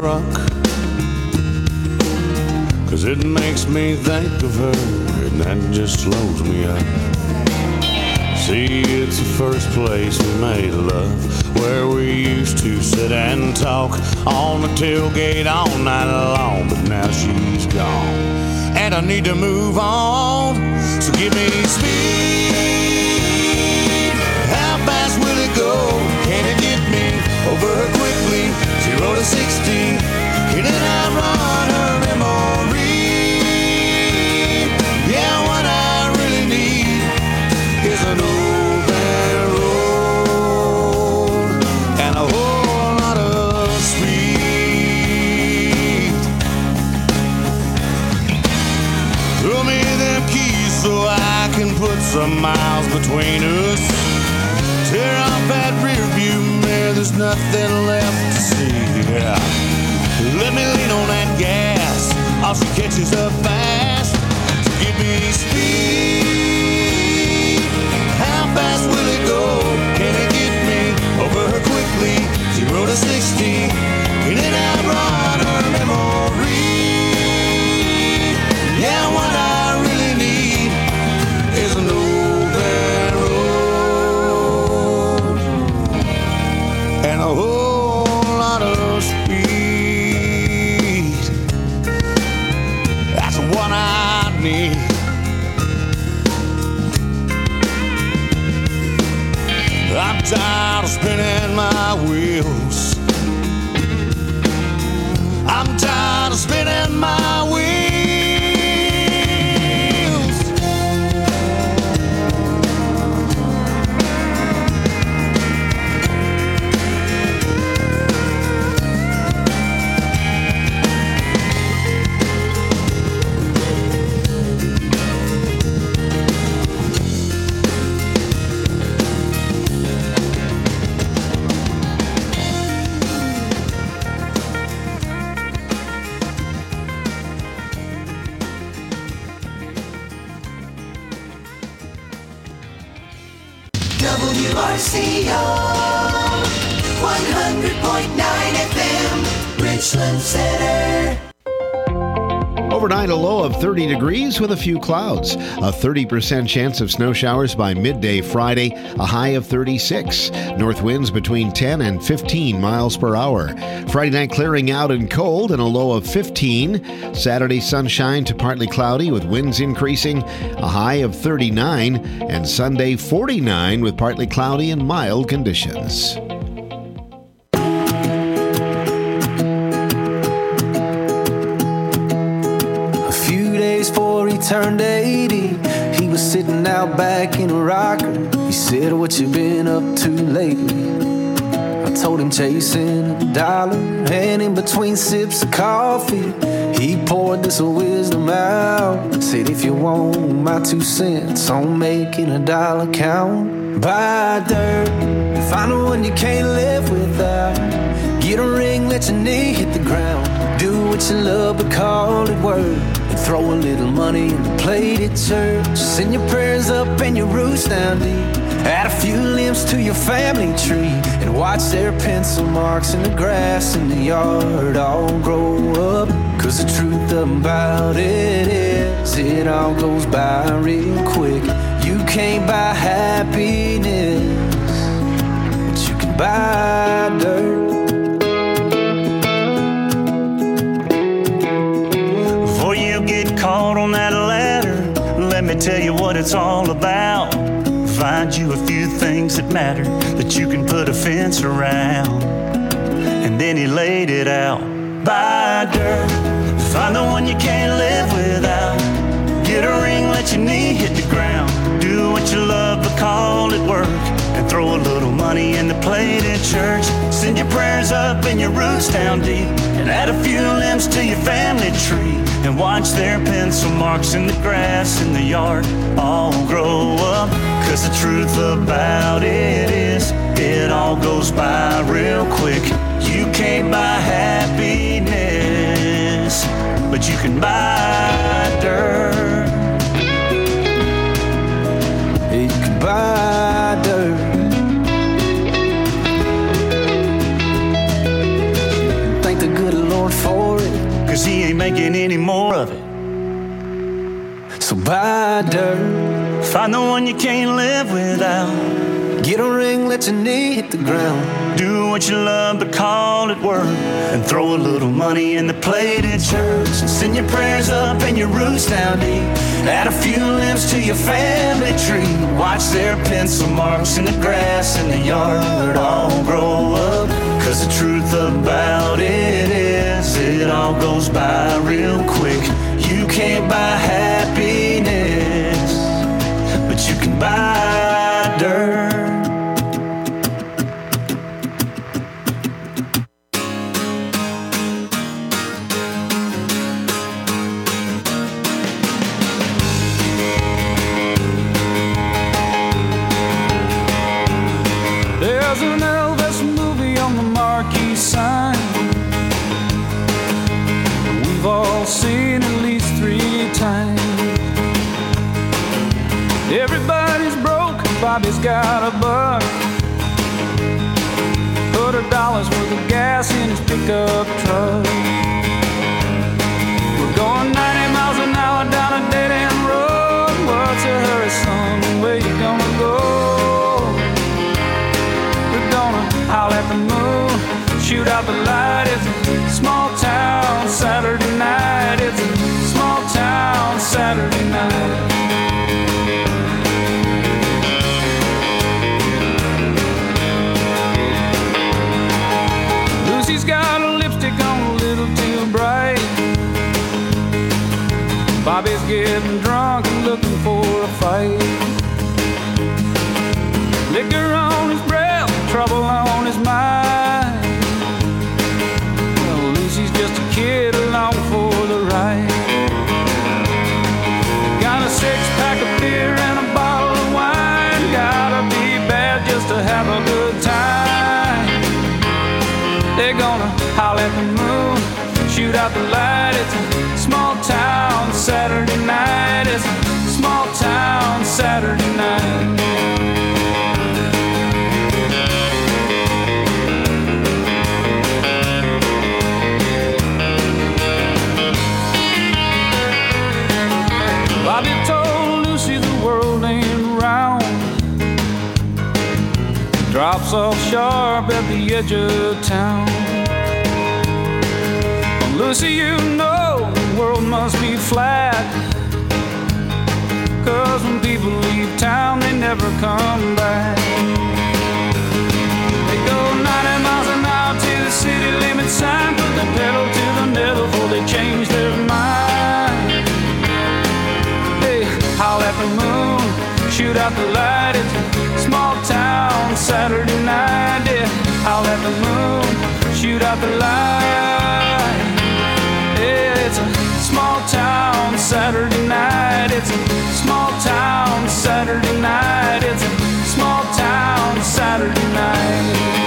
truck, 'cause it makes me think of her, and that just slows me up. See, it's the first place we made love, where we used to sit and talk on the tailgate all night long, but now she's gone, and I need to move on, so give me speed. How fast will it go? Can it get me over her quickly? 0 to 60, can it outrun her memory? Yeah, what I really need is an open road and a whole lot of speed. Throw me them keys so I can put some miles between us. Tear off that rear view mirror, there's nothing left to see. Yeah. Let me lean on that gas, off she catches up fast. So give me speed. How fast will it go? Can it get me over her quickly? 0 to 60, can it outrun her memory? Yeah, what I really need is an open road and a whole lot of speed. That's what I need. I'm tired of spinning my wheels. I'm tired of spinning my wheels. WRCO 100.9 FM, Richland Center. Overnight, a low of 30 degrees with a few clouds. A 30% chance of snow showers by midday Friday, a high of 36. North winds between 10 and 15 miles per hour. Friday night clearing out and cold and a low of 15. Saturday sunshine to partly cloudy with winds increasing, a high of 39. And Sunday 49 with partly cloudy and mild conditions. Turned 80, he was sitting out back in a rocker. He said, "What you been up to lately?" I told him chasing a dollar, and in between sips of coffee, he poured this wisdom out. Said, "If you want my 2 cents on making a dollar count, buy dirt, find the one you can't live without. Get a ring, let your knee hit the ground. Do what you love, but call it work. And throw a little money in the plate at church. Send your prayers up and your roots down deep. Add a few limbs to your family tree. And watch their pencil marks in the grass in the yard all grow up. 'Cause the truth about it is, it all goes by real quick. You can't buy happiness, but you can buy dirt. Caught on that ladder, let me tell you what it's all about. Find you a few things that matter, that you can put a fence around. And then he laid it out. Buy dirt, find the one you can't live without. Get a ring, let your knee hit the ground. Do what you love, but call it work. And throw a little money in the plate at church. Send your prayers up and your roots down deep. And add a few limbs to your family tree. And watch their pencil marks in the grass in the yard all grow up. 'Cause the truth about it is, it all goes by real quick. You can't buy happiness, but you can buy dirt. You can buy dirt. Thank the good Lord 'cause he ain't making any more of it. So buy dirt, Find the one you can't live without. get a ring, let your knee hit the ground. Do what you love, but call it work. And throw a little money in the plate at church. And send your prayers up and your roots down deep. Add a few limbs to your family tree. Watch their pencil marks in the grass in the yard all grow up. 'Cause the truth about it is, it all goes by real quick. You can't buy happiness, but you can buy dirt. There's an Elvis movie on the marquee sign. We've all seen at least 3 times. Everybody's broke, Bobby's got a buck. $100 worth of gas in his pickup truck. We're going 90 miles an hour down a dead-end road. What's a hurry, son? Where you gonna go? We're gonna howl at the moon, shoot out the light. It's a small town Saturday night. It's a small town Saturday night. Lucy's got a lipstick on a little too bright. Bobby's getting drunk and looking for a fight. Liquor on his breath, trouble on his mind. Well, Lucy's just a kid along for the ride. Got a 6-pack of beer and a bottle of wine. Gotta be bad just to have a good time. They're gonna howl at the moon, shoot out the light. It's a small town Saturday night. It's a small town Saturday night. Bobby told Lucy the world ain't round. Drops off sharp at the edge of town. Well, Lucy, you know the world must be flat. 'Cause when people leave town, they never come back. They go 90 miles an hour to the city limit sign. Put the pedal to the metal before they change their mind. Howl at the moon, shoot out the light. It's a small town Saturday night. Yeah, howl at the moon, shoot out the light. Yeah, it's a small town Saturday night. It's a small town Saturday night. It's a small town Saturday night.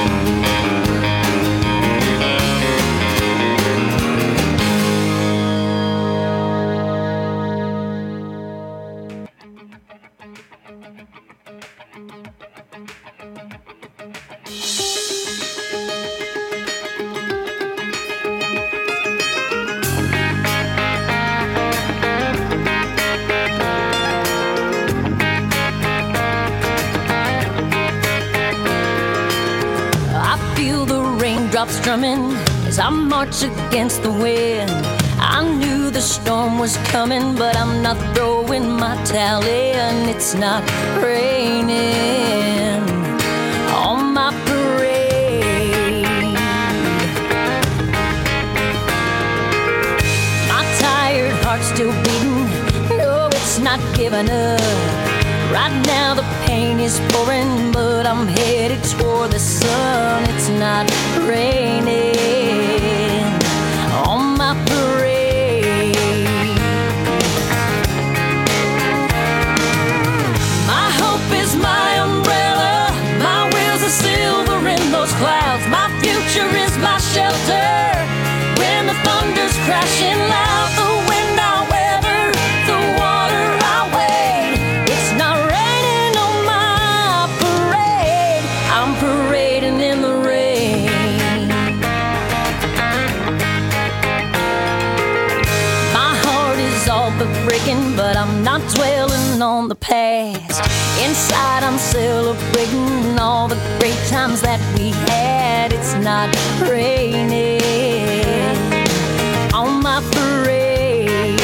Raindrops strumming as I march against the wind. I knew the storm was coming, but I'm not throwing my towel in. It's not raining on my parade. My tired heart's still beating. No, it's not giving up. Right now the pain is pouring, but I'm headed toward the sun. It's not raining on my parade. My hope is my umbrella. My wheels are silver in those clouds. My future is my shelter when the thunder's crashing loud. The wind I weather, the water I wade. It's not raining on my parade. I'm parading in the rain. breaking, but I'm not dwelling on the past. Inside I'm celebrating all the great times that we had. It's not raining on my parade.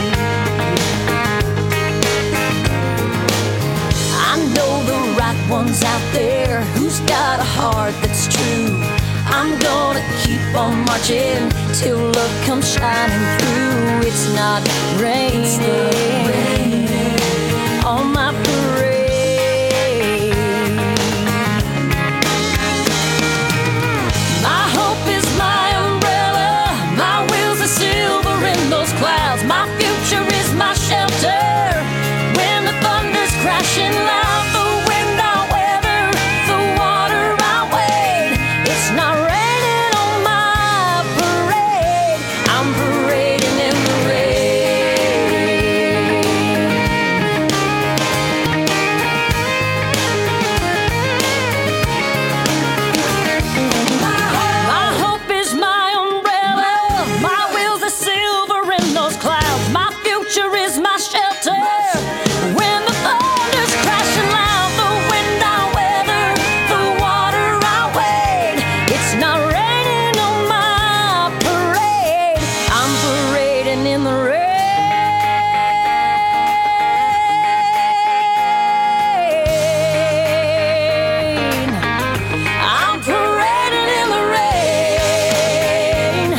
I know the right one's out there who's got a heart that's true. I'm gonna keep on marching till love comes shining through. It's not raining on my parade. My hope is my umbrella, my wheels are silver in those clouds. My future is my shelter when the thunder's crashing loud. The wind I'll weather, the water I'll wade. It's not raining on my parade. I'm parading in the rain. My hope is my umbrella, my wheels are silver in those clouds. My future is my shelter when the thunder's crashing loud. The wind I'll weather, the water I'll wade. It's not raining on my parade. I'm parading in the rain. I'm parading in the rain.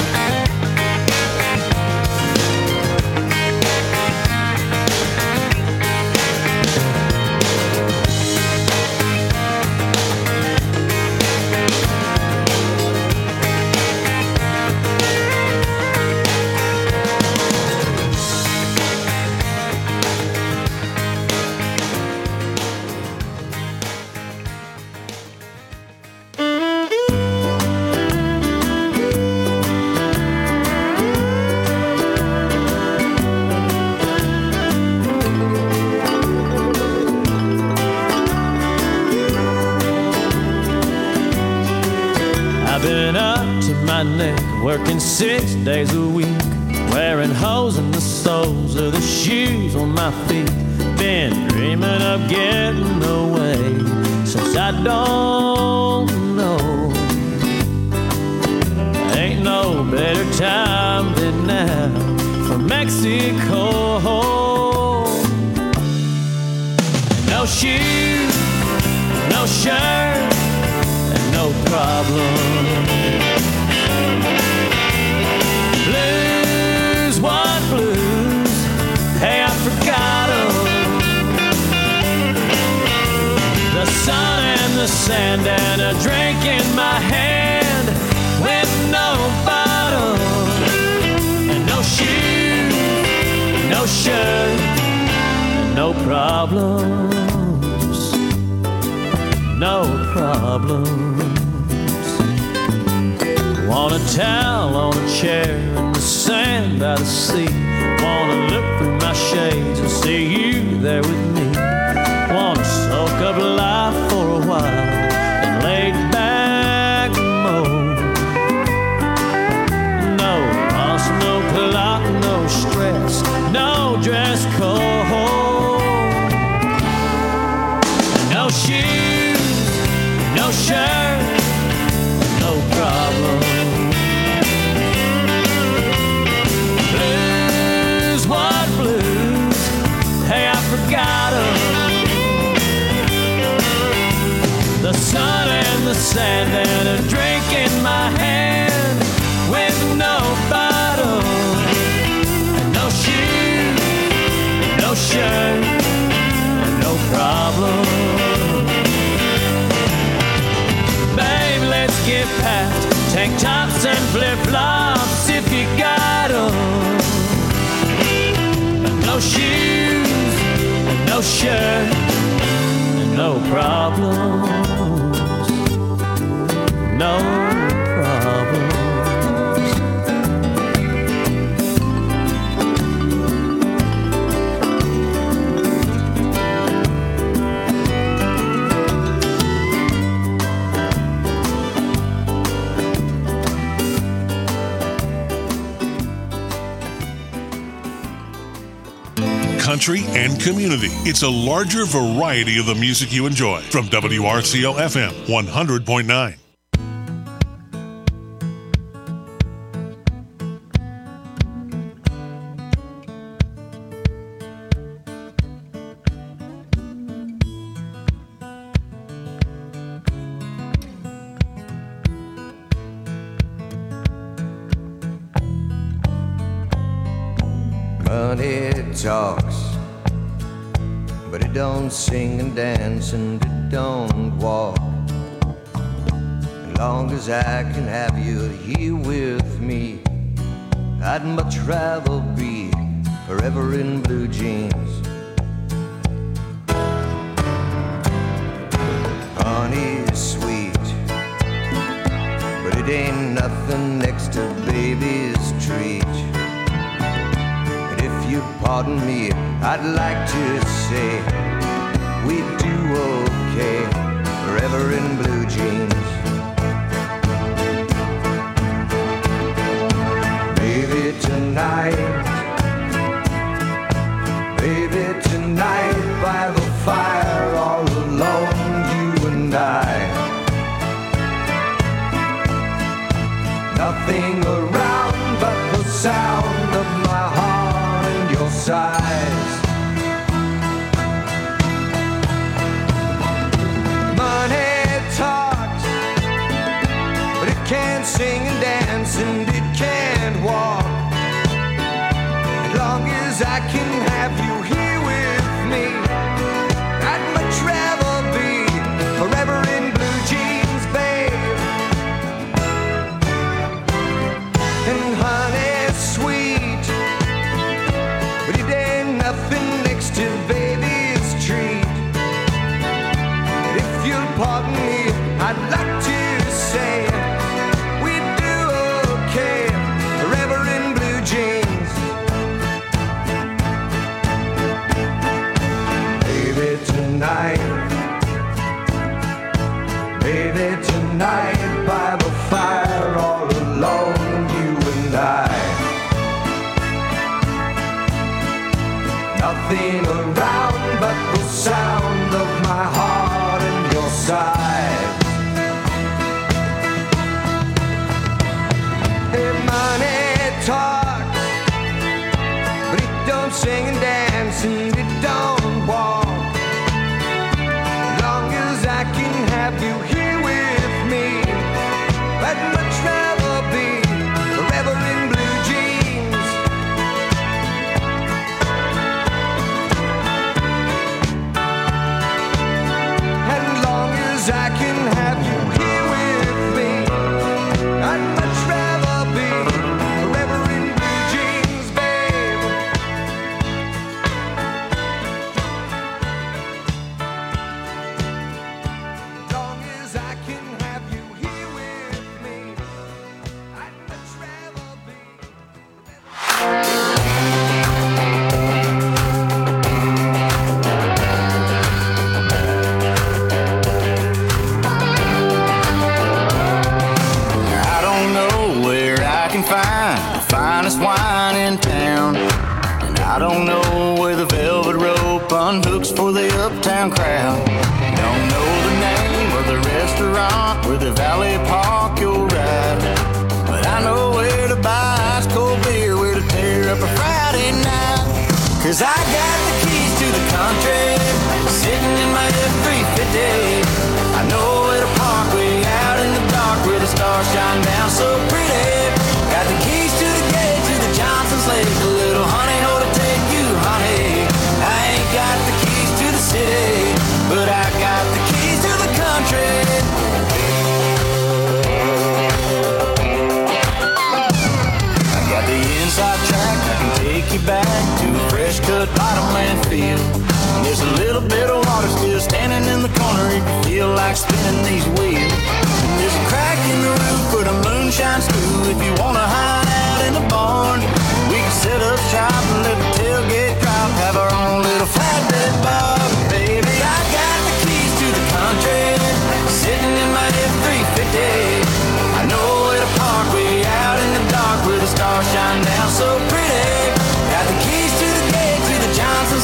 I've been up to my neck, working 6 days a week, wearing holes in the soles of the shoes on my feet. Been dreaming of getting away since I don't know. Ain't no better time than now for Mexico. No shoes, no shirt, and no problem. Blues, what blues? Hey, I forgot 'em. The sun and the sand and a drink in my hand with no bottle and no shoes, no shirt, and no problems, no problems. Want a towel on a chair in the sand by the sea. Wanna look through my shades and see you there with me. Wanna soak up life for a while and lay back mode. No boss, no clock, no stress, no dress code. No shoes, no shirt, no problem. Blues, what blues? Hey, I forgot 'em. The sun and the sand and a drink in my hand with no bottle and no shoes, no shirt, and no problem. Babe, let's get past tank tops and flip-flops if you got 'em. No shoes, no shirt, and no problems, no problems. country, and community. It's a larger variety of the music you enjoy. From WRCO FM 100.9. Money talks, but it don't sing and dance and it don't walk. As long as I can have you here with me, I'd much rather be forever in blue jeans. Honey's sweet, but it ain't nothing next to baby's treat. If you pardon me, I'd like to say we do okay, forever in blue jeans. Baby, tonight by the fire, all alone, you and I. Nothing around but the sound of my heart and your sighs. Money talks, but it can't sing and dance and it can't walk. As long as I can have you here with me, I'd much rather be forever in blue jeans, babe. And honey's sweet, but it ain't nothing next to baby's treat. And if you'll pardon me, I'd like to say we do okay, forever in blue jeans. Baby, tonight by the fire, all alone, you and I. Nothing around but the sound of my heart and your sighs. Hey, money talks, but it don't sing and dance and it don't walk. As long as I can have you here with me, I'd much rather be forever in blue jeans. As long as I can have you here with me, I'd much rather be forever in blue jeans, babe. As long as I can have you here with me, I'd much rather be I don't know where I can find the finest wine in town, and I don't know where the velvet rope unhooks for the uptown crowd. Don't know the name of the restaurant where the Valley Park you'll ride, but I know where to buy ice cold beer, where to tear up a Friday night. 'Cause I got the keys to the country sitting in my F-350. I know where to park way out in the dark where the stars shine down so pretty. Got the keys to the gate to the Johnson's Lake, the little honey hole to take you, honey. I ain't got the keys to the city, but I got the keys to the country. I got the inside track, I can take you back to a fresh cut bottomland field. And there's a little bit of water still standing in the corner if you feel like spinning these wheels. And there's a crack in the roof for the moonshine stew if you wanna hide out in the barn. We can set up shop and let the tailgate drop, have our own little flatbed bar. Baby, I got the keys to the country sitting in my F-350. I know where to park way out in the dark where the stars shine down so pretty. Got the keys to the gate to the Johnson's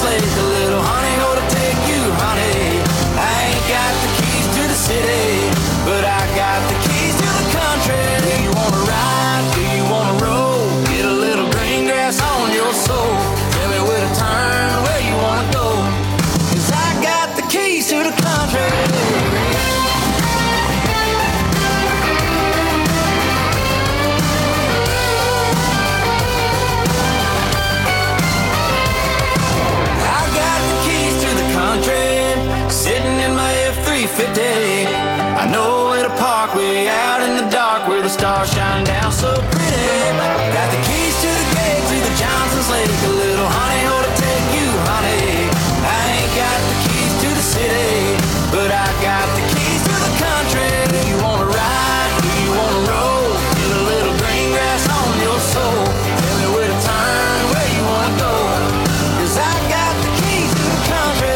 so pretty. Got the keys to the gate to the Johnson's Lake. A little honey hole to take you, honey. I ain't got the keys to the city, but I got the keys to the country. Do you wanna ride? Do you wanna roll? Get a little green grass on your soul. Tell me where to turn, where you wanna go. 'Cause I got the keys to the country.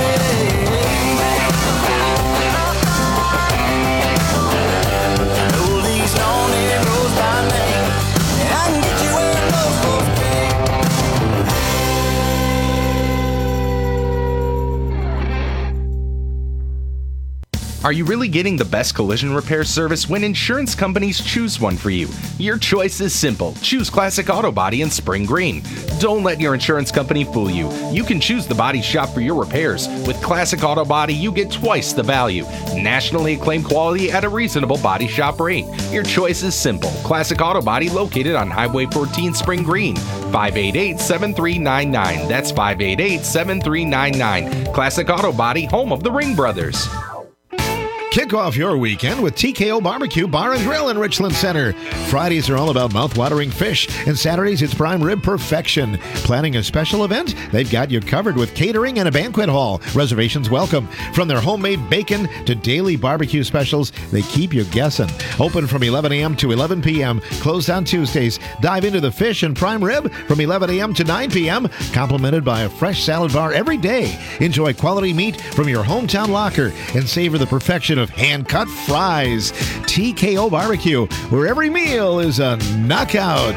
Are you really getting the best collision repair service when insurance companies choose one for you? Your choice is simple. Choose Classic Auto Body in Spring Green. Don't let your insurance company fool you. You can choose the body shop for your repairs. With Classic Auto Body, you get twice the value. Nationally acclaimed quality at a reasonable body shop rate. Your choice is simple. Classic Auto Body located on Highway 14 Spring Green. 588-7399. That's 588-7399. Classic Auto Body, home of the Ring Brothers. Kick off your weekend with TKO Barbecue Bar and Grill in Richland Center. Fridays are all about mouth-watering fish, and Saturdays it's prime rib perfection. Planning a special event? They've got you covered with catering and a banquet hall. Reservations welcome. From their homemade bacon to daily barbecue specials, they keep you guessing. Open from 11 a.m. to 11 p.m., closed on Tuesdays. Dive into the fish and prime rib from 11 a.m. to 9 p.m., complemented by a fresh salad bar every day. Enjoy quality meat from your hometown locker and savor the perfection of hand-cut fries. TKO Barbecue, where every meal is a knockout.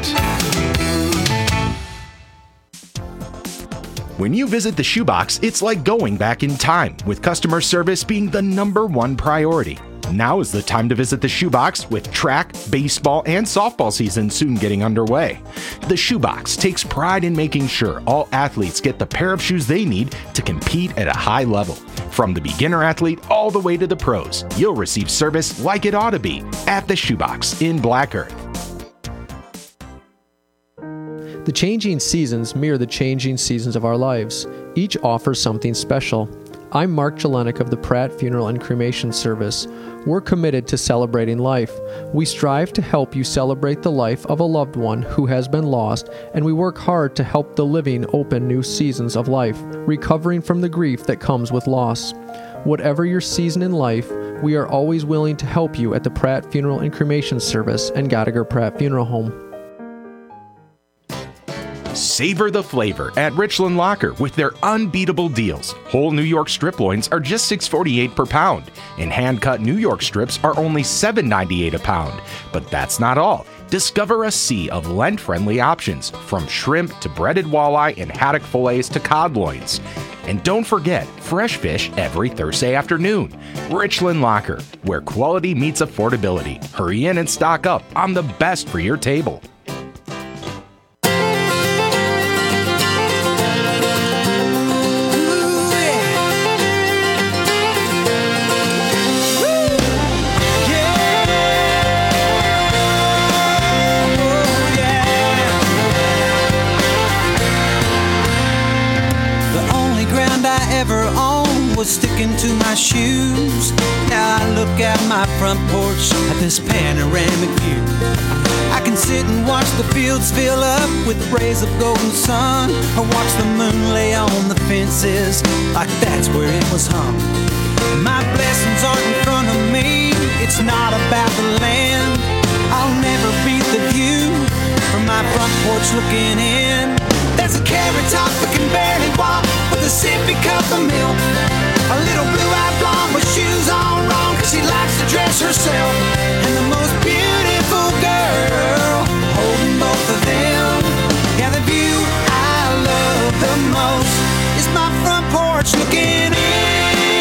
When you visit the Shoebox, it's like going back in time, with customer service being the #1 priority. Now is the time to visit the Shoebox, with track, baseball, and softball season soon getting underway. The Shoebox takes pride in making sure all athletes get the pair of shoes they need to compete at a high level. From the beginner athlete all the way to the pros, you'll receive service like it ought to be at the Shoebox in Black Earth. The changing seasons mirror the changing seasons of our lives. Each offers something special. I'm Mark Jelenik of the Pratt Funeral and Cremation Service. We're committed to celebrating life. We strive to help you celebrate the life of a loved one who has been lost, and we work hard to help the living open new seasons of life, recovering from the grief that comes with loss. Whatever your season in life, we are always willing to help you at the Pratt Funeral and Cremation Service and Gallagher Pratt Funeral Home. Savor the flavor at Richland Locker with their unbeatable deals. Whole New York strip loins are just $6.48 per pound, and hand-cut New York strips are only $7.98 a pound. But that's not all. Discover a sea of Lent-friendly options, from shrimp to breaded walleye and haddock fillets to cod loins. And don't forget, fresh fish every Thursday afternoon. Richland Locker, where quality meets affordability. Hurry in and stock up on the best for your table. Sticking to my shoes. Now I look out my front porch at this panoramic view. I can sit and watch the fields fill up with rays of golden sun, or watch the moon lay on the fences like that's where it was hung. My blessings aren't in front of me, it's not about the land. I'll never beat the view from my front porch looking in. There's a carrot top that can barely walk with a sippy cup of milk. A little blue-eyed blonde with shoes on wrong, 'cause she likes to dress herself. And the most beautiful girl holding both of them. Yeah, the view I love the most is my front porch looking in.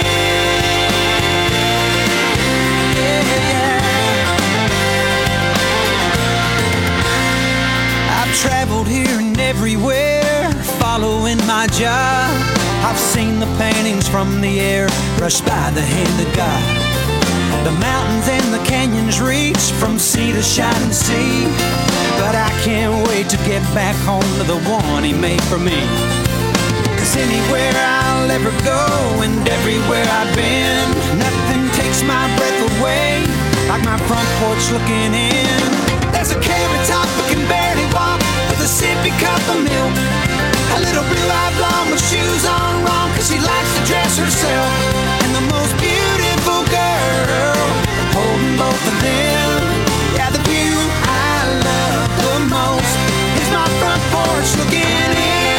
Yeah. I've traveled here and everywhere, following my job. I've seen the paintings from the air brushed by the hand of God. The mountains and the canyons reach from sea to shining sea. But I can't wait to get back home to the one he made for me. 'Cause anywhere I'll ever go and everywhere I've been, nothing takes my breath away like my front porch looking in. There's a carrot top who can barely walk with a sippy cup of milk. A little blue-eyed blonde with shoes on wrong, cause she likes to dress herself. And the most beautiful girl holding both of them. Yeah, the view I love the most is my front porch looking in.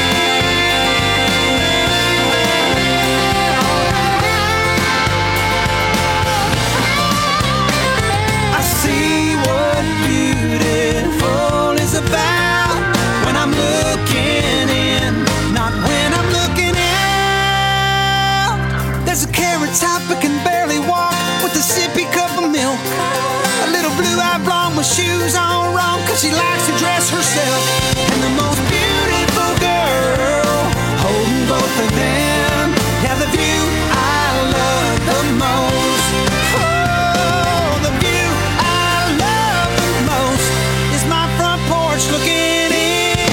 I see what beautiful is about when I'm looking in, not when I'm looking out. There's a carrot top who can barely walk with a sippy cup of milk. A little blue-eyed blonde with shoes on wrong, cause she likes to dress herself. And the most beautiful girl holding both of them. Yeah, the view I love the most. Oh, the view I love the most is my front porch looking in.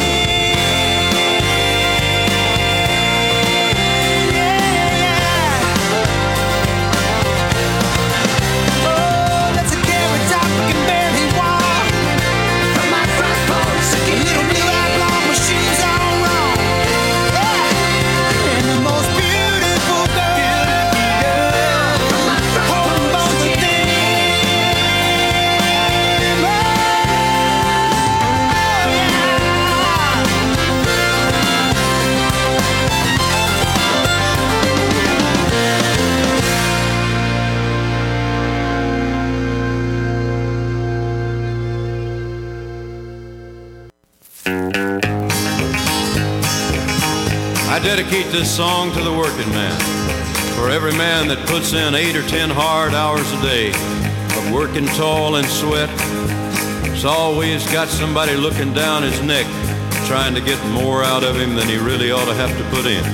I dedicate this song to the working man, for every man that puts in 8 or 10 hard hours a day of working tall and sweat. It's always got somebody looking down his neck, trying to get more out of him than he really ought to have to put in.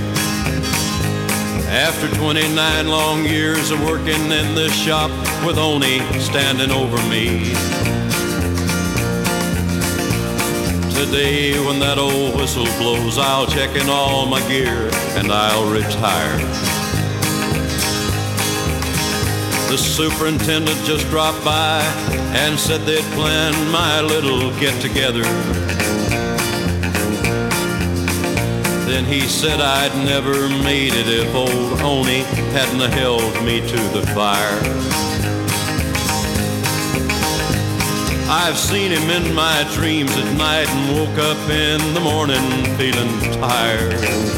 After 29 long years of working in this shop with Oni standing over me, today when that old whistle blows, I'll check in all my gear and I'll retire. The superintendent just dropped by and said they'd planned my little get-together. Then he said I'd never made it if old Oni hadn't held me to the fire. I've seen him in my dreams at night and woke up in the morning feeling tired.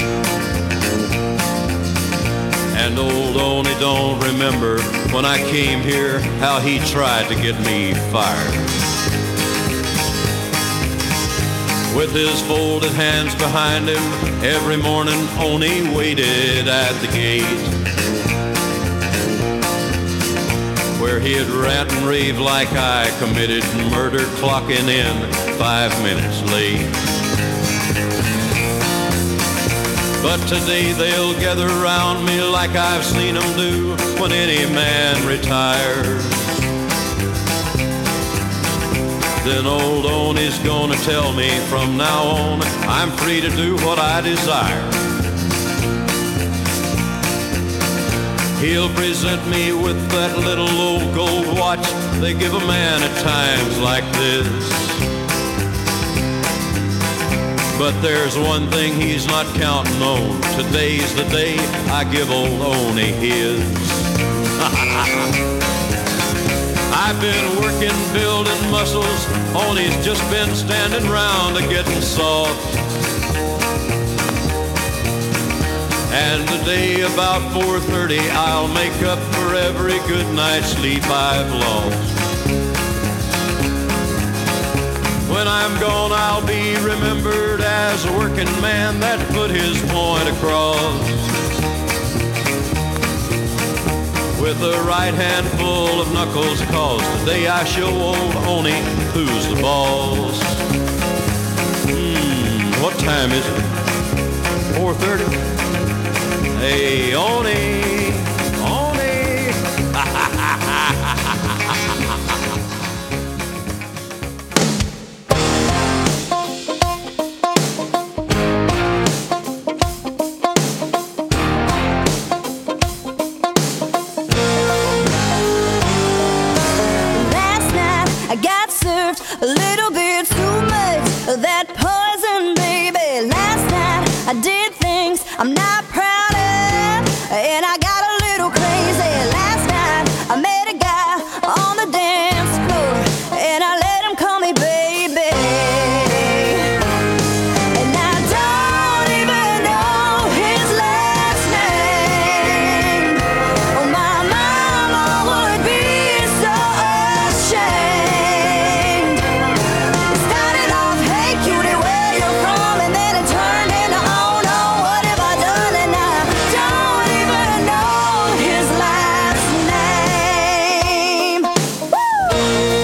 And old Oni don't remember when I came here how he tried to get me fired. With his folded hands behind him, every morning Oni waited at the gate, where he'd rant and rave like I committed murder, clocking in 5 minutes late. But today they'll gather around me like I've seen them do when any man retires. Then old Oni's gonna tell me from now on I'm free to do what I desire. He'll present me with that little old gold watch they give a man at times like this. But there's one thing he's not counting on. Today's the day I give old Oni his. I've been working, building muscles. Oni's just been standing round and getting soft. And today about 4:30 I'll make up for every good night's sleep I've lost. When I'm gone I'll be remembered as a working man that put his point across, with a right hand full of knuckles, cause today I show old Oni who's the boss. What time is it? 4:30? Hey, Oni, Oni. Last night I got served a little poison, baby. Last night I did things I'm not proud of, and I got a little crazy. Last night I met a guy on the dance floor, and I let him call me baby. And I don't even know his last name. Oh, my mama would be so ashamed. It started off, hey cutie, where you from? And then it turned into, oh no, what have I done? And I don't even know his last name. Woo!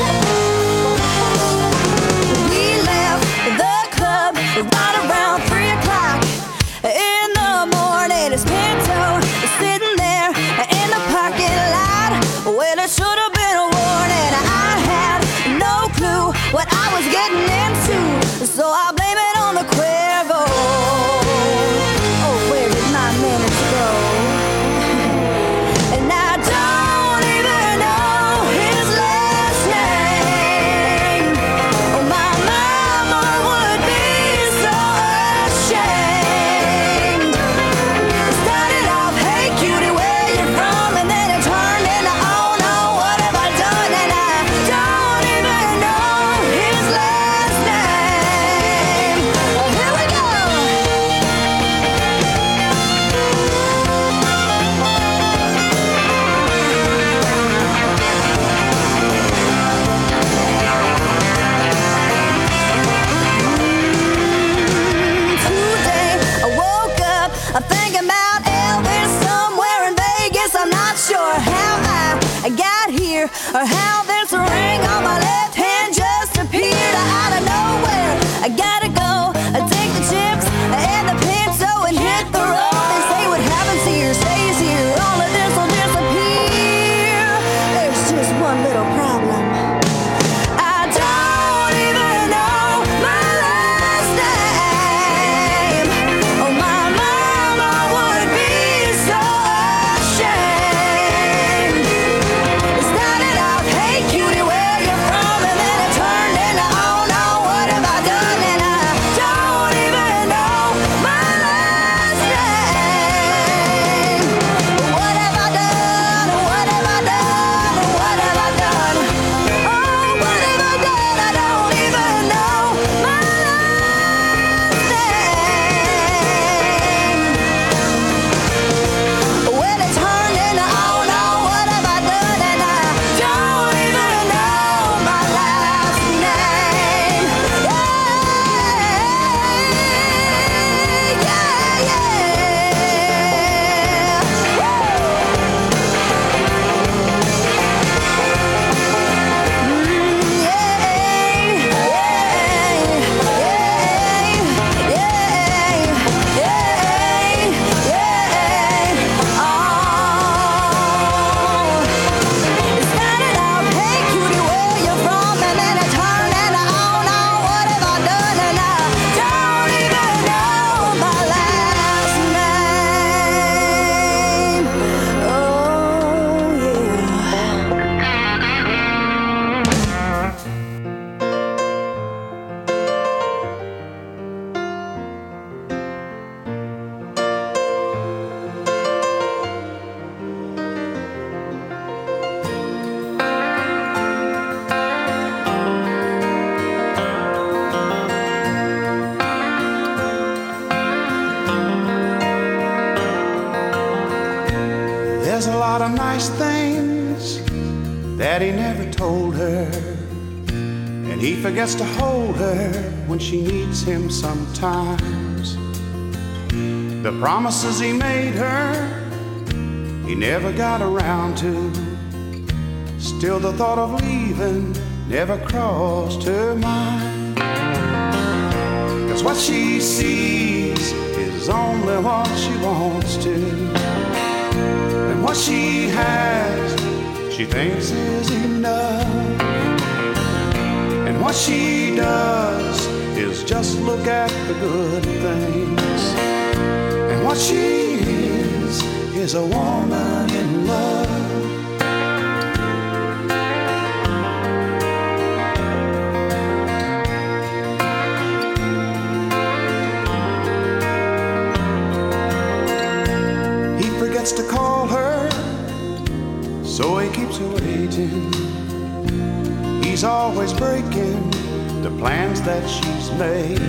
We left the club right around 3 o'clock in the morning. His Pinto was sitting there in the parking lot. Well, it should have been a warning. I had no clue what I was getting into, so I blame it on the Cuervo. Oh, where did my minutes go? And I don't even know his last name. Oh, my mama would be so ashamed. It started off, hey cutie, where you from? And then it turned into, oh no, what have I done? And I don't even know his last name. Oh, here we go. Today I woke up, I'm thinking about Elvis somewhere in Vegas. I'm not sure how I got here or how this ring on my left hand just appeared out of nowhere. I gotta go, take the chips and the Pinto and hit the road. They say what happens here stays here. All of this will disappear. There's just one little problem. I don't even know my last name. Oh, my mama would be so ashamed. It started out, hey cutie, where you from? And then it turned into, oh no, what have I done? And I don't even know my last name. What have I done? What have I done? What have I done? Oh, what have I done? I don't even know my last name. Well, it turned into, oh no, what have I done? And I don't even know my last name. It started out, hey cutie, where you from? And then it turned into, oh no, what have I done? And I don't even know my last name. Oh There's a lot of nice things that he never told her, and he forgets to hold her when she needs him sometimes. The promises he made her, he never got around to. Still the thought of leaving never crossed her mind. 'Cause what she sees is only what she wants to. And what she has, she thinks is enough. And what she does is just look at the good things. And what she is a woman in love. forgets to call her, so he keeps her waiting. He's always breaking the plans that she's made.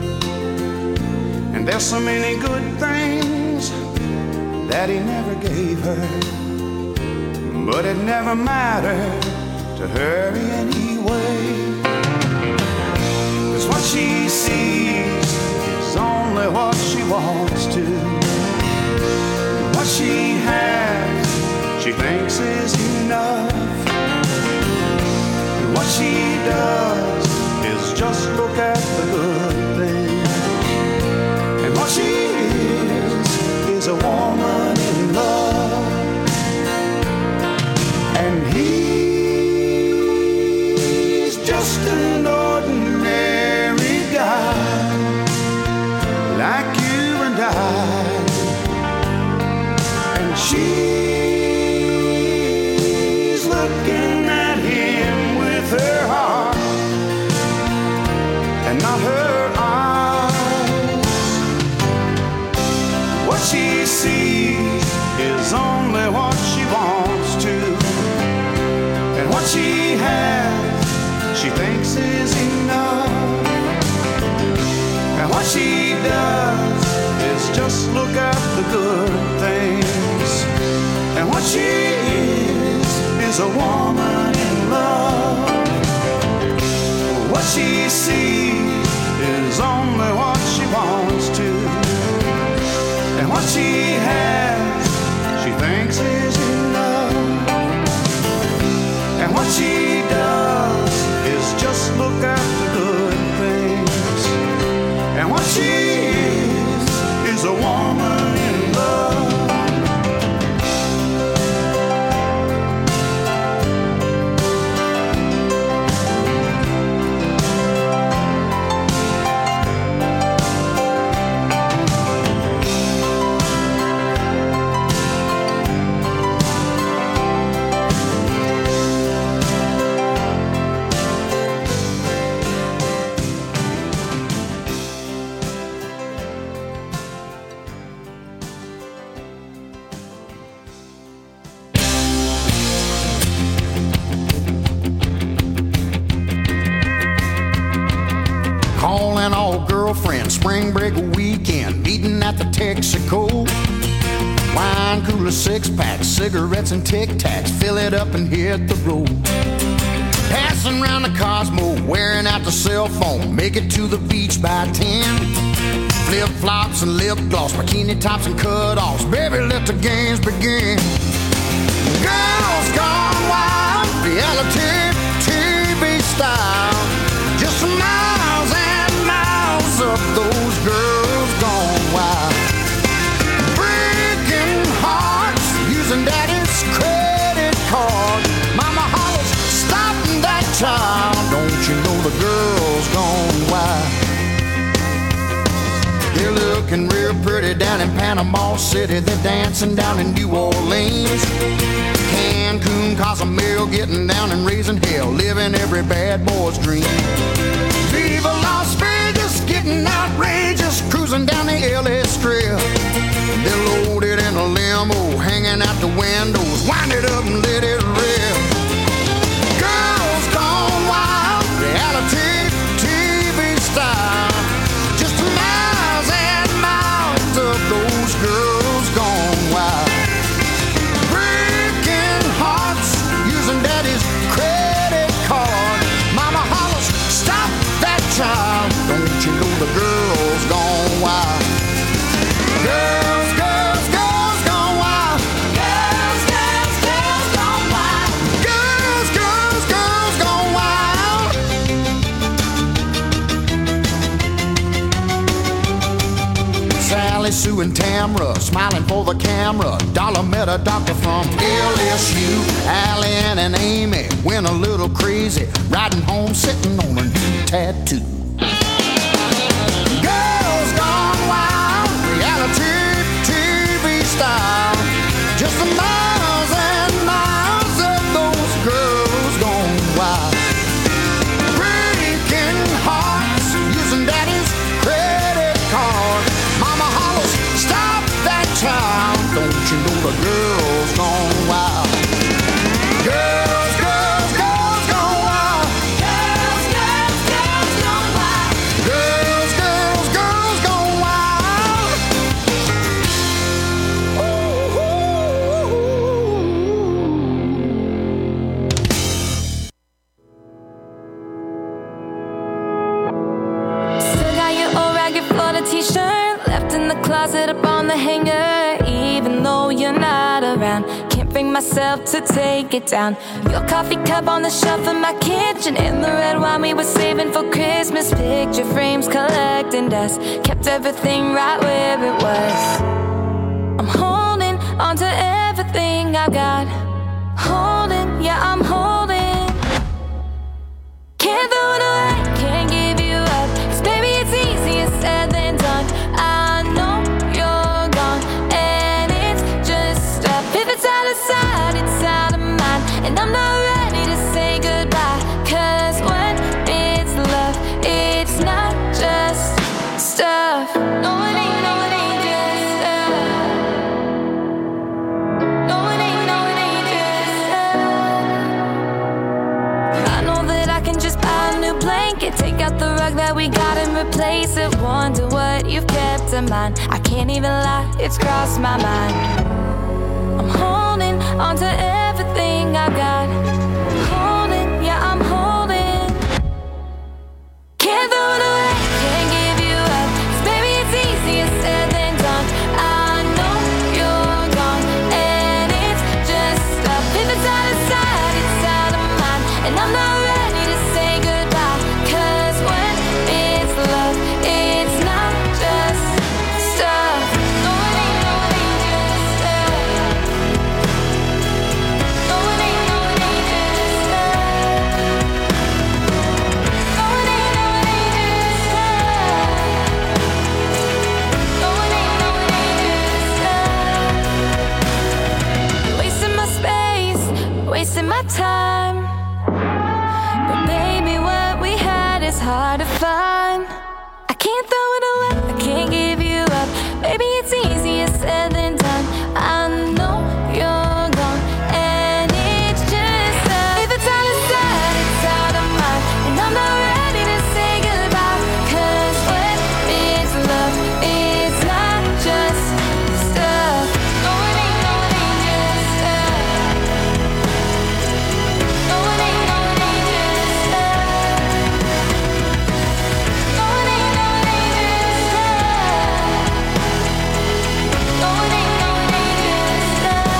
And there's so many good things that he never gave her, but it never mattered to her anyway. 'Cause what she sees is only what she wants to. What she has, she thinks is enough. And what she does is just look at the good things. And what she is a woman in love. And he's just an ordinary guy, like you and I. And she's looking at him with her heart and not her eyes. What she sees is only what she wants to. And what she has, she thinks is enough. And what she does is just look at the good things. And what she is a woman in love. What she sees is only what she wants to. And what she has, she thinks is enough. And what she does is just look at the good things. And what she is a woman in love. Calling all girlfriends, spring break weekend, meeting at the Texaco. Wine cooler, six-packs, cigarettes and Tic Tacs, fill it up and hit the road. Passing around the Cosmo, wearing out the cell phone, make it to the beach by 10. Flip-flops and lip gloss, bikini tops and cut-offs, baby, let the games begin. Girls gone wild, reality TV style, just miles and miles up those girls gone wild. Breaking hearts, using daddy's credit card. Mama hollers, stopping that child. Don't you know the girls gone wild? They're looking real pretty down in Panama City. They're dancing down in New Orleans. Cancun, Cozumel, getting down and raising hell, living every bad boy's dream. Viva Las Vegas, getting outrageous, cruising down the LA Strip. They're loaded in a limo, hanging out the windows, wind it up and let it rip. Girls gone wild, reality TV style, just miles and miles of those girls gone wild. Breaking hearts, using daddy's credit card. Mama hollers, stop that child. Don't you know the girls gone wild? Girls, girls, girls gone wild. Girls, girls, girls gone wild. Girls, girls, girls gone wild. Sally, Sue, and Tamra, smiling for the camera. Dollar met a doctor from LSU. Allie and Amy went a little crazy, riding home, sitting on a new tattoo. Girls gone wild, reality TV style, just miles and miles of those girls gone wild. Breaking hearts, using daddy's credit card. Mama hollers, stop that child. Don't Don't you know the girls gone wild? Girls, girls, girls gone wild. Girls, girls, girls gone wild. Girls, girls, girls gone wild. Still got your old ragged Florida t-shirt left in the closet up on the hanger. Even though you're not around, can't bring myself to take it down. Your coffee cup on the shelf in my kitchen, and the red wine we were saving for Christmas. Picture frames collecting dust, kept everything right where it was. I'm holding on to everything I've got. Holding, yeah, I'm holding. Can't throw it away, can't give you up. 'Cause baby, it's easier said than done. I know you're gone, and it's just stuff. If it's out of sight, it's out of mind. And I'm not ready to say goodbye. 'Cause when it's love, it's not just stuff. No, it ain't, no, it ain't just stuff. No, it ain't, no, it ain't just stuff. I know that I can just buy a new blanket, take out the rug that we got and replace it. Wonder what you've kept in mind. I can't even lie, it's crossed my mind. I'm holding on to everything I've got. Holding, yeah, I'm holding. Can't throw it away, can't give you up. 'Cause baby, it's easier said than done. I know you're gone, and it's just stuff. If it's out of sight, it's out of mind. And I'm not ready to say goodbye. 'Cause when it's love, it's not just stuff. No, it ain't, no, it ain't just stuff. No, it ain't, no, it ain't just stuff. No, it ain't, no, it ain't just stuff. No, it ain't, no, it ain't just stuff. Wasting my space, wasting my time. But baby, what we had is hard to find. I can't throw it away, I can't give you up. Baby, it's easier said than done. I know you're gone, and it's just us. If it's out of sight, it's out of mind. And I'm not ready to say goodbye. 'Cause when it's love, it's not just stuff. No, it ain't, no, it ain't just stuff. No, it ain't, no, it ain't just stuff. No, it ain't, no, it ain't just stuff. No, it ain't, no, it ain't just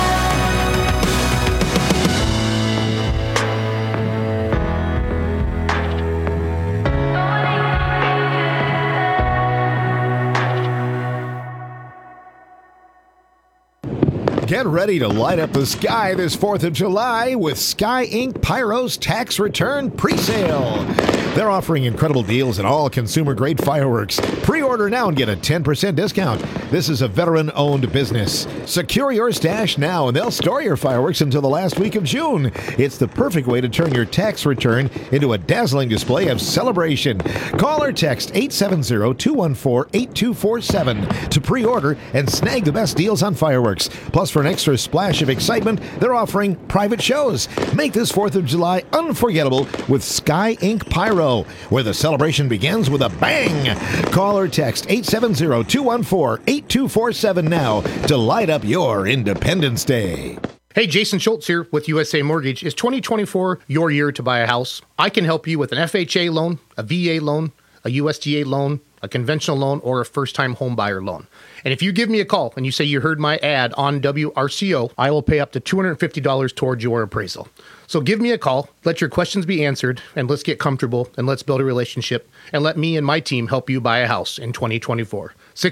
Get ready to light up the sky this 4th of July with Sky Inc. Pyro's tax return presale. They're offering incredible deals on all consumer-grade fireworks. Pre-order now and get a 10% discount. This is a veteran-owned business. Secure your stash now, and they'll store your fireworks until the last week of June. It's the perfect way to turn your tax return into a dazzling display of celebration. Call or text 870-214-8247 to pre-order and snag the best deals on fireworks. Plus, for an extra splash of excitement, they're offering private shows. Make this 4th of July unforgettable with Sky Inc. Pyro, where the celebration begins with a bang. Call or text 870-214-8247 now to light up your Independence Day. Hey, Jason Schultz here with USA Mortgage. Is 2024 your year to buy a house? I can help you with an FHA loan, a VA loan, a USDA loan, a conventional loan, or a first-time home buyer loan. And if you give me a call and you say you heard my ad on WRCO, I will pay up to $250 towards your appraisal. So give me a call, let your questions be answered, and let's get comfortable, and let's build a relationship, and let me and my team help you buy a house in 2024.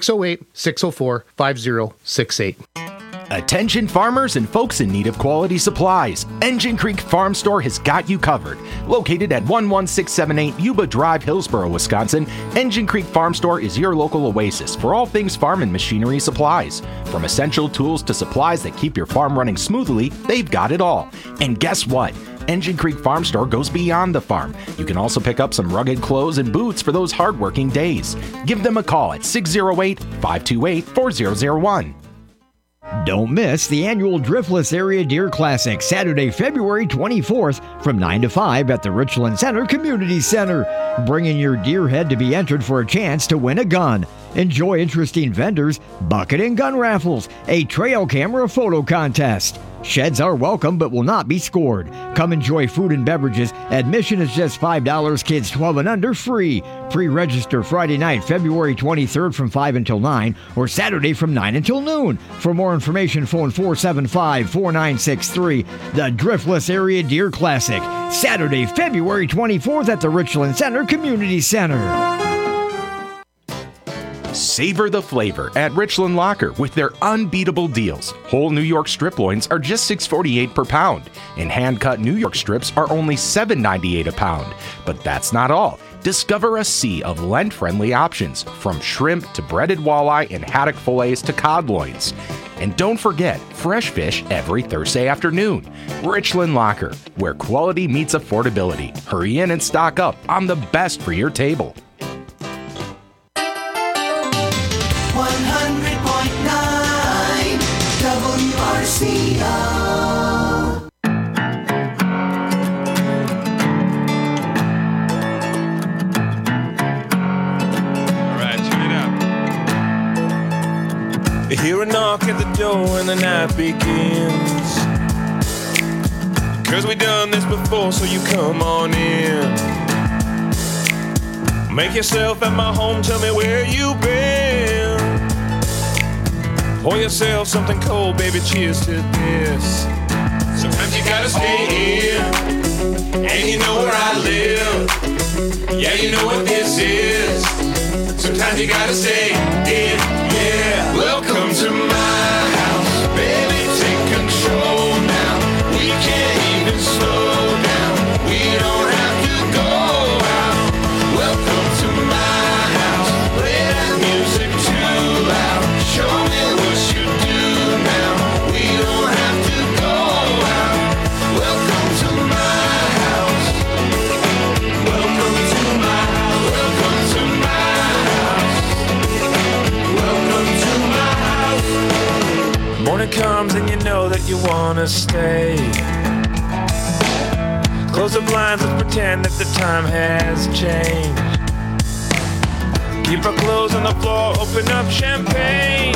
608-604-5068. Attention farmers and folks in need of quality supplies. Engine Creek Farm Store has got you covered. Located at 11678 Yuba Drive, Hillsboro, Wisconsin, Engine Creek Farm Store is your local oasis for all things farm and machinery supplies. From essential tools to supplies that keep your farm running smoothly, they've got it all. And guess what? Engine Creek Farm Store goes beyond the farm. You can also pick up some rugged clothes and boots for those hardworking days. Give them a call at 608-528-4001. Don't miss the annual Driftless Area Deer Classic, Saturday, February 24th from 9 to 5 at the Richland Center Community Center. Bring in your deer head to be entered for a chance to win a gun. Enjoy interesting vendors, bucket and gun raffles, a trail camera photo contest. Sheds are welcome but will not be scored. Come enjoy food and beverages. Admission is just $5. Kids 12 and under free. Pre-register Friday night, February 23rd from 5 until 9 or Saturday from 9 until noon. For more information, phone 475-4963. The Driftless Area Deer Classic, Saturday, February 24th at the Richland Center Community Center. Savor the flavor at Richland Locker with their unbeatable deals. Whole New York strip loins are just $6.48 per pound, and hand-cut New York strips are only $7.98 a pound. But that's not all. Discover a sea of Lent-friendly options, from shrimp to breaded walleye and haddock fillets to cod loins. And don't forget, fresh fish every Thursday afternoon. Richland Locker, where quality meets affordability. Hurry in and stock up on the best for your table. 100.9 WRCO. All right, tune it up. You hear a knock at the door and the night begins. 'Cause we done this before, so you come on in. Make yourself at my home, tell me where you've been. Pour yourself something cold, baby, cheers to this. Sometimes you gotta stay in, and you know where I live. Yeah, you know what this is. Sometimes you gotta stay in, yeah. Welcome to my house, baby, take control now. We can't even slow down, we don't have to go out. Welcome to my house, play that music too loud. Show me what you do now, we don't have to go out. Welcome to my house, welcome to my house, welcome to my house, welcome to my house. Morning comes and you know that you wanna stay. Close the blinds, let's pretend that the time has changed. Keep our clothes on the floor, open up champagne.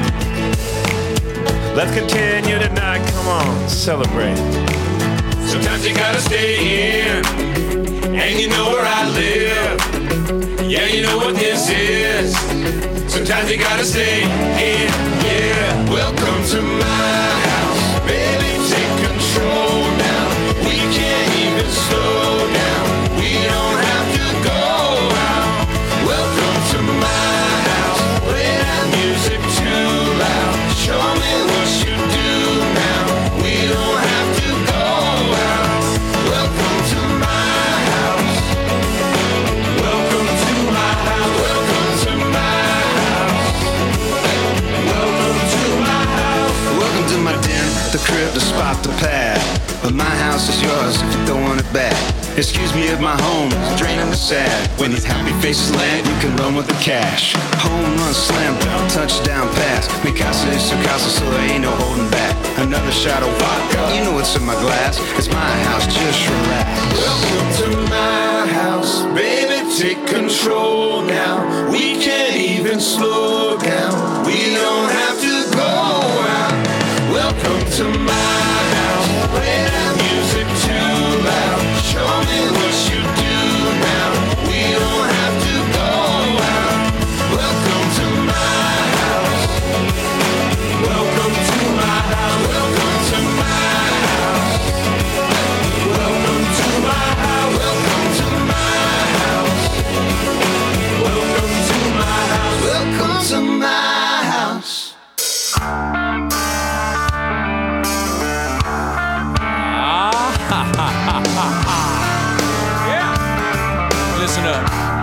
Let's continue tonight, come on, celebrate. Sometimes you gotta stay in, and you know where I live. Yeah, you know what this is. Sometimes you gotta stay in, yeah. Welcome to my house, baby, take control now. We can't even slow down, we don't have to go out. Welcome to my house, play that music too loud. Show me what you do now, we don't have to go out. Welcome to my house, welcome to my house, welcome to my house, welcome to my house. Welcome to my den, the crib, the spot, the pad. But my house is yours if you're throwing it back. Excuse me if my home is draining the sad. When these happy faces land, you can run with the cash. Home run, slam dunk, touchdown pass. Mi casa is su casa, so there ain't no holding back. Another shot of vodka, you know what's in my glass. It's my house, just relax. Welcome to my house, baby, take control now. We can't even slow down, we don't have to go out. Welcome to my house, play that music too loud. Show me what you do now, we don't have to go out. Welcome to my house, welcome to my house, welcome to my house, welcome to my house, welcome to my house, welcome to my house, welcome to my house. Listen up.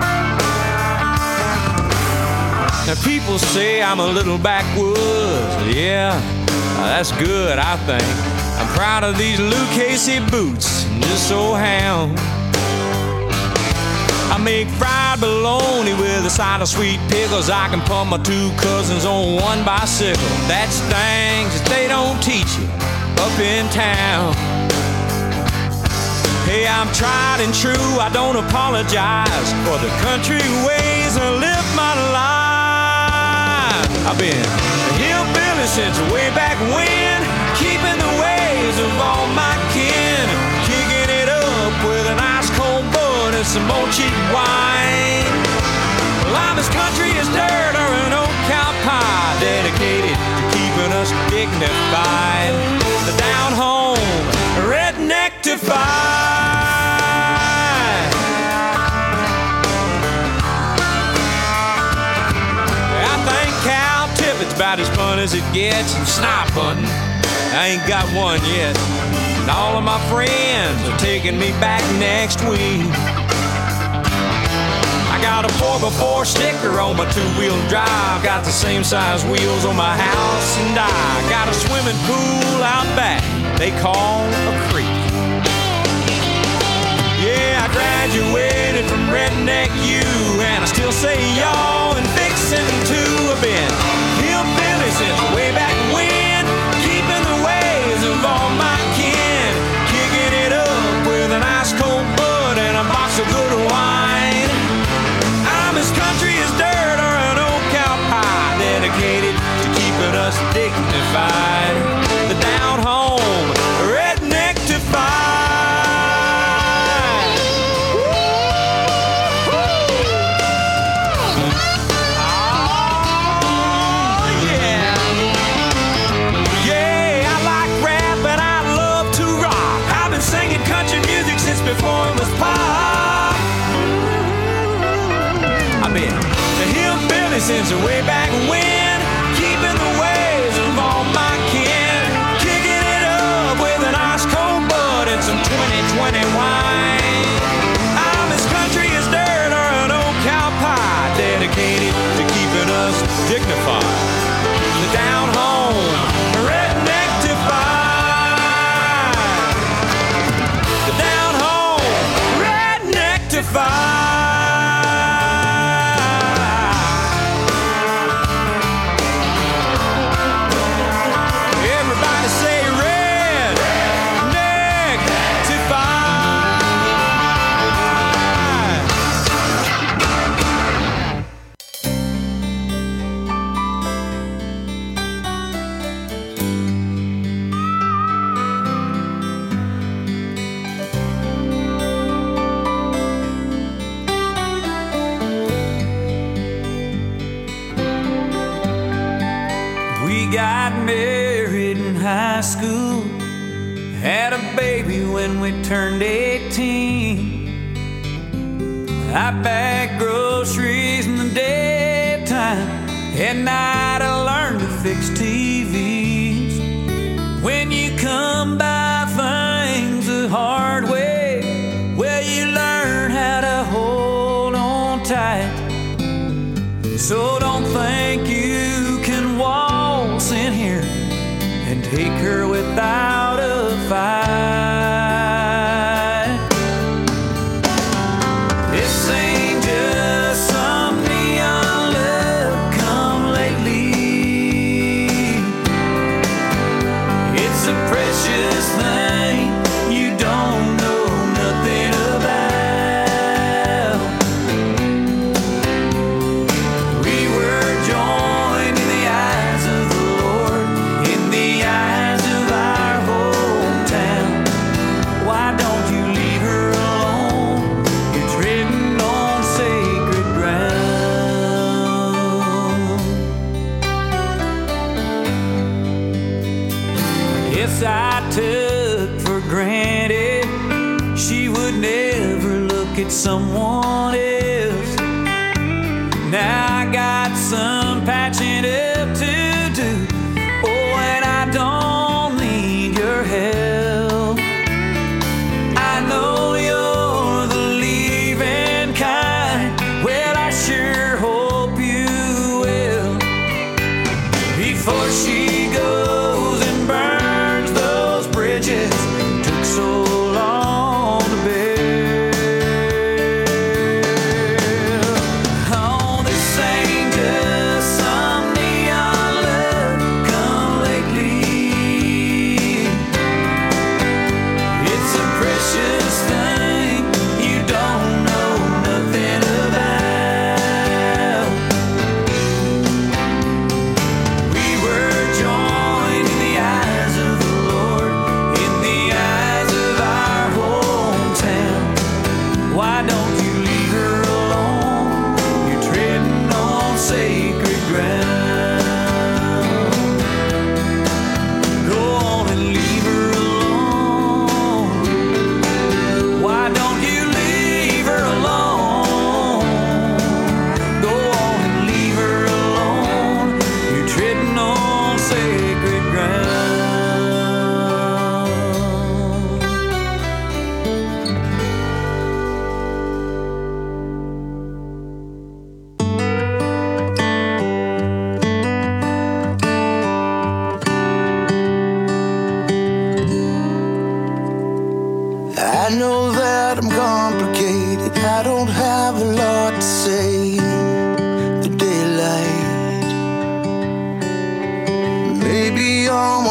Now people say I'm a little backwoods. Yeah, that's good, I think. I'm proud of these Luke Casey boots, just so ham. I make fried bologna with a side of sweet pickles. I can pump my two cousins on one bicycle. That's things that they don't teach you up in town. Hey, I'm tried and true, I don't apologize for the country ways I live my life. I've been a hillbilly since way back when, keeping the ways of all my kin, kicking it up with an ice cold bud and some old cheap wine. Well, I'm as country as dirt or an old cow pie, dedicated to keeping us dignified. The down home, redneck-tified. It's about as fun as it gets, and snipe hunting, I ain't got one yet. And all of my friends are taking me back next week. I got a 4x4 sticker on my two-wheel drive, got the same size wheels on my house, and I got a swimming pool out back they call a creek. Yeah, I graduated from Redneck U, and I still say y'all and fixin' to have been hillbilly since way back when, keeping the ways of all my kin, kicking it up with an ice cold bud and a box of good wine. I'm as country as dirt or an old cow pie, dedicated to keeping us dignified. The down home, redneck-tified. Before it was pop. I've been a hillbilly since way back when, keeping the ways of all my kin, kicking it up with an ice cold bud and some 2020 wine. I'm as country as dirt or an old cow pie, dedicated to keeping us dignified. The down home, redneck-tified. Everybody say got married in high school, had a baby when we turned 18. I bagged groceries in the daytime, at night I learned to fix TVs. When you come by things the hard way, well, you learn how to hold on tight. So don't think you can waltz in here and take her without a fight. This ain't just some neon love come lately. It's a precious thing you don't know nothing about. We were joined in the eyes of the Lord, in the eyes of our hometown. Why don't you leave her alone? You're treading on sacred ground. Yes, I took for granted she would never look at someone else. Now I got some patching up to do. Oh, and I don't need your help. I know you're the leaving kind. Well, I sure hope you will. Before she goes and burns those bridges took so long to build.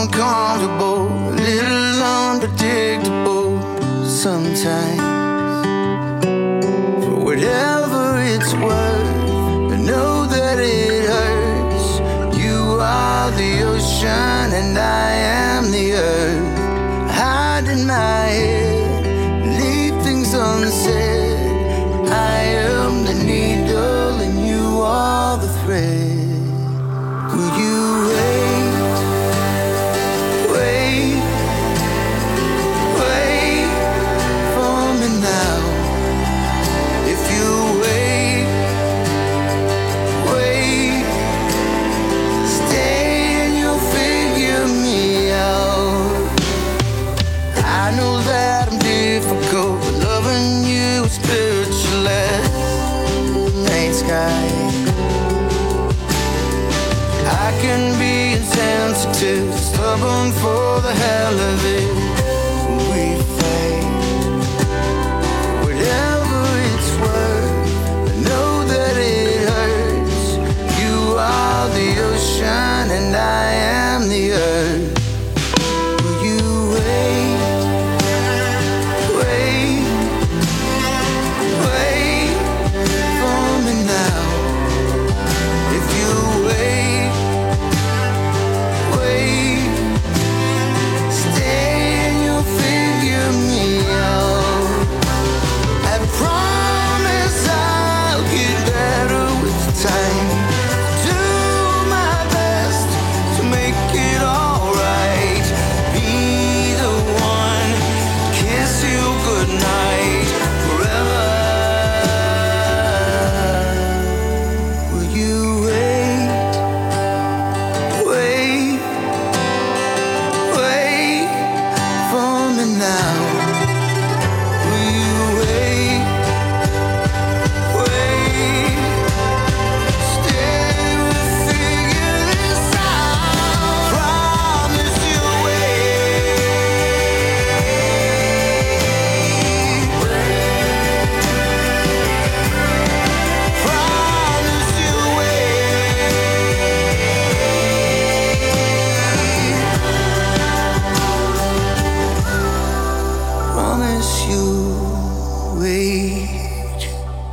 uncomfortable, a little unpredictable sometimes. For whatever it's worth, I know that it hurts. You are the ocean and I am the earth. Hide in my head, leave things unsaid. I am the needle and you are the thread. Will you wait, wait, wait for me now? If you wait, wait, stay and you'll figure me out. I know that I'm difficult, but loving you is spiritual as the night sky. I can be insensitive, stubborn for the hell of it. We fight, whatever it's worth. I know that it hurts. You are the ocean and I am the earth. Will you wait, wait, wait for me now? If you wait, wait, stay and you'll figure me out. I promise I'll get better with time. Do my best to make it alright. Be the one, kiss you goodnight forever. Will you wait, wait, wait for me now? Will you wait, wait, stay, we'll figure this out. Promise you'll wait, promise you'll promise you wait.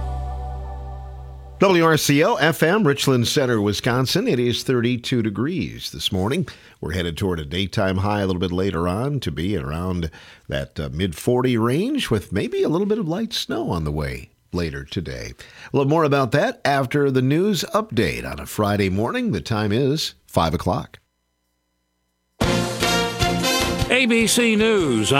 WRCO FM, Richland Center, Wisconsin. It is 32 degrees this morning. We're headed toward a daytime high a little bit later on to be around that mid-40 range with maybe a little bit of light snow on the way later today. We'll have more about that after the news update on a Friday morning. The time is 5 o'clock. ABC News.